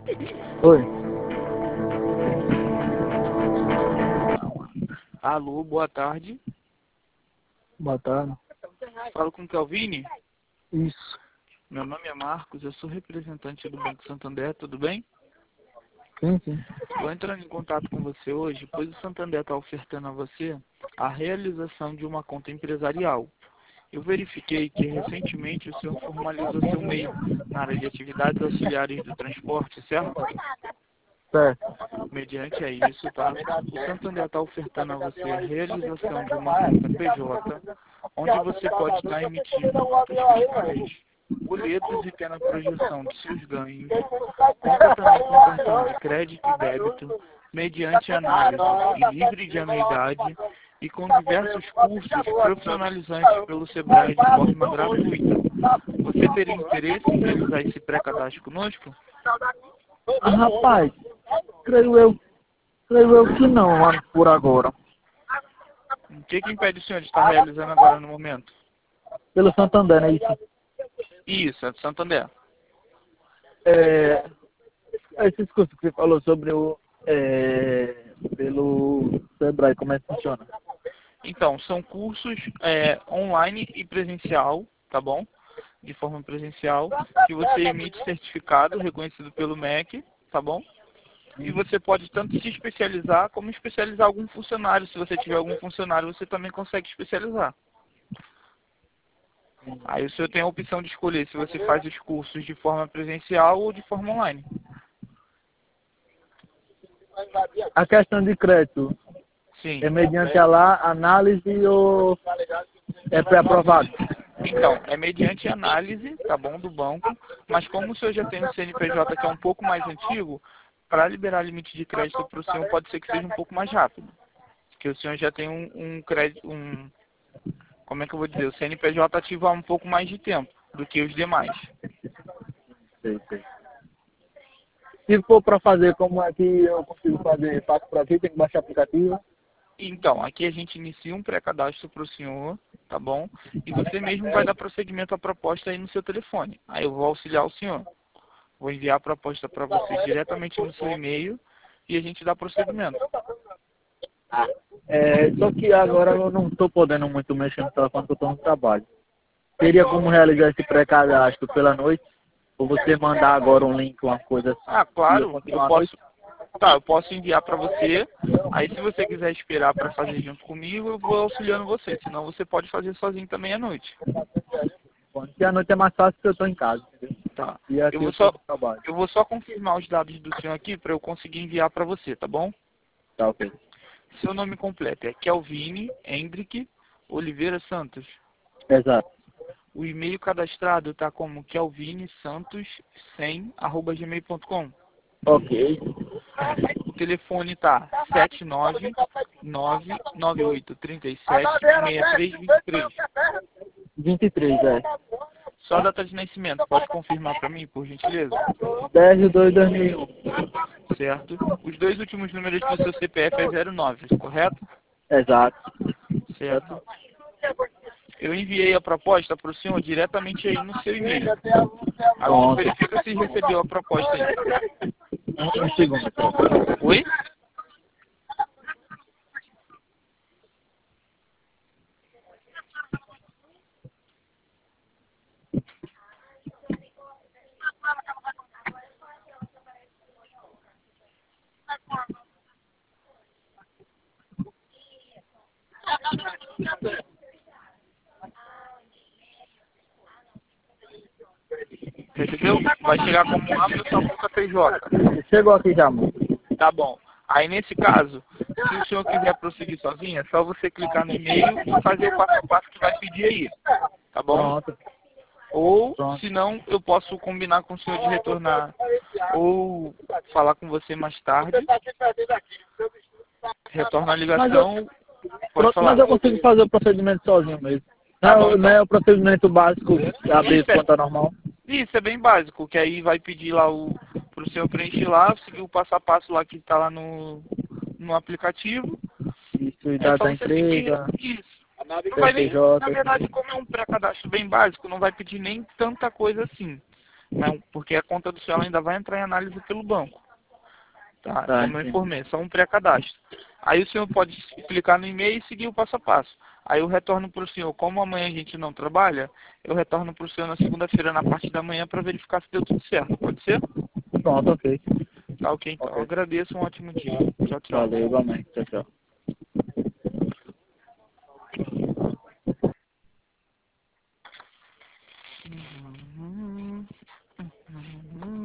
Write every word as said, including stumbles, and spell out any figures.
Oi. Alô, boa tarde. Boa tarde. Falo com o Kelvini. Isso. Meu nome é Marcos, eu sou representante do Banco Santander, tudo bem? Sim, sim. Estou entrando em contato com você hoje, pois o Santander está ofertando a você a realização de uma conta empresarial. Eu verifiquei que recentemente o senhor formalizou seu M E I na área de atividades auxiliares do transporte, certo? Certo. Mediante a isso, tá? O Santander está ofertando a você a realização de uma conta P J, onde você pode estar emitindo notas fiscais, boletos e tendo a projeção de seus ganhos, conta também com cartão de crédito e débito, mediante análise e livre de anuidade e com diversos cursos profissionalizantes pelo Sebrae de forma gratuita. Você teria interesse em realizar esse pré-cadastro conosco? Ah, rapaz, creio eu, creio eu que não, mano, por agora. O que, que impede o senhor de estar realizando agora no momento? Pelo Santander, não é isso? Isso, é do Santander. É, esses cursos que você falou sobre o, é, pelo Sebrae, como é que funciona? Então, são cursos é, online e presencial, tá bom? De forma presencial, que você emite certificado reconhecido pelo M E C, tá bom? E você pode tanto se especializar como especializar algum funcionário. Se você tiver algum funcionário, você também consegue especializar. Aí o senhor tem a opção de escolher se você faz os cursos de forma presencial ou de forma online. A questão de crédito Sim. é mediante a lá análise ou é pré-aprovado? Então, é mediante análise, tá bom, do banco, mas como o senhor já tem um C N P J que é um pouco mais antigo, para liberar limite de crédito para o senhor pode ser que seja um pouco mais rápido. Porque o senhor já tem um, um crédito, um, como é que eu vou dizer, o C N P J ativo há um pouco mais de tempo do que os demais. Sei, sei. Se for para fazer, como é que eu consigo fazer? Passo por aqui, tem que baixar o aplicativo? Então, aqui a gente inicia um pré-cadastro para o senhor, tá bom? E você mesmo vai dar prosseguimento à proposta aí no seu telefone. Aí eu vou auxiliar o senhor. Vou enviar a proposta para você diretamente no seu e-mail e a gente dá prosseguimento. É, só que agora eu não estou podendo muito mexer no telefone porque eu estou no trabalho. Teria como realizar esse pré-cadastro pela noite? Ou você mandar agora um link, uma coisa assim, Ah, e eu claro, eu continuar à noite? posso. Tá, eu posso enviar para você. Aí se você quiser esperar para fazer junto comigo, eu vou auxiliando você. Senão você pode fazer sozinho também à noite. Porque à noite é mais fácil porque eu estou em casa, entendeu? Tá. E Eu aqui eu vou estou só, no trabalho. eu vou só confirmar os dados do senhor aqui para eu conseguir enviar para você, tá bom? Tá, ok. Seu nome completo é Kelvini Hendrick Oliveira Santos. Exato. O e-mail cadastrado está como kelvini santos cem arroba gmail ponto com. Ok. O telefone tá sete nove nove nove oito três sete seis três dois três. vinte e três, é. Só a data de nascimento, pode confirmar para mim, por gentileza? dez de dois de dois mil e um. Certo. Os dois últimos números do seu C P F é zero nove, correto? Exato. Certo. Eu enviei a proposta para o senhor diretamente aí no seu e-mail. Agora Pronto. verifica se recebeu a proposta aí. Um, um segundo. Oi? Recebeu? Vai chegar como abre sua conta P J. Chegou aqui já, amor. Tá bom. Aí nesse caso, se o senhor quiser prosseguir sozinho, é só você clicar no e-mail e fazer o passo a passo que vai pedir aí. Tá bom? Pronto. Ou, Pronto. se não, eu posso combinar com o senhor de retornar ou falar com você mais tarde. Retorna a ligação. Pode Pronto, falar. mas eu consigo fazer o procedimento sozinho mesmo. Tá bom, Não, não então. é o procedimento básico de abrir Isso é, conta normal. isso é bem básico, que aí vai pedir lá o pro senhor preencher lá, seguir o passo a passo lá que tá lá no, no aplicativo. Isso, É idade só da você seguir entrega, isso. Não vai nem, C N P J. na verdade, como é um pré-cadastro bem básico, não vai pedir nem tanta coisa assim. Não, porque a conta do senhor ainda vai entrar em análise pelo banco. Tá? Tá, Como eu entendi. informei, só um pré-cadastro. Aí o senhor pode clicar no e-mail e seguir o passo a passo. Aí eu retorno para o senhor, como amanhã a gente não trabalha, eu retorno para o senhor na segunda-feira, na parte da manhã, para verificar se deu tudo certo. Pode ser? Pronto, ok. Tá ok, então. Eu Ok. agradeço, um ótimo dia. Tchau, tchau. Valeu, igualmente. Tchau, tchau.